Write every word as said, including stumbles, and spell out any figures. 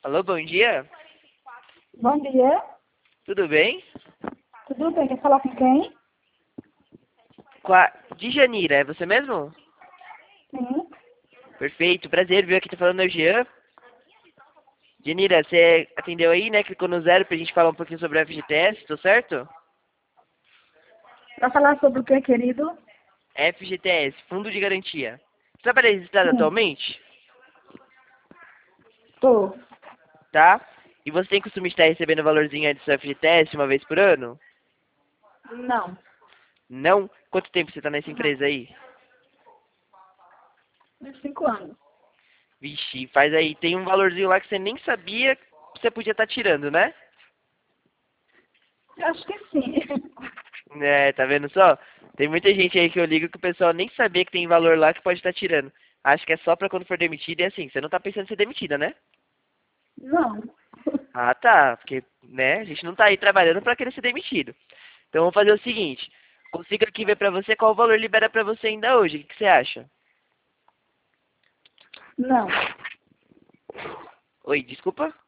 Alô, bom dia. Bom dia. Tudo bem? Tudo bem? Quer falar com quem? Com a Djanira, é você mesmo? Sim. Perfeito, prazer, viu? Aqui tá falando é o Jean. Djanira, você atendeu aí, né? Clicou no zero pra gente falar um pouquinho sobre o F G T S, tô certo? Para falar sobre o que, querido? F G T S, Fundo de Garantia. Você trabalha registrado Sim. atualmente? Tô. Tá? E você tem costume de estar recebendo o valorzinho aí do seu F G T S uma vez por ano? Não. Não? Quanto tempo você tá nessa Não. empresa aí? Uns cinco anos. Vixe, faz aí, tem um valorzinho lá que você nem sabia que você podia estar tirando, né? Eu acho que sim. É, tá vendo só? Tem muita gente aí que eu ligo que o pessoal nem sabia que tem valor lá que pode estar tirando. Acho que é só pra quando for demitido e assim, você não tá pensando em ser demitida, né? Não. Ah, tá, porque, né, a gente não tá aí trabalhando pra querer ser demitido. Então vamos fazer o seguinte, consigo aqui ver pra você qual valor libera pra você ainda hoje, o que, que você acha? Não. Oi, desculpa?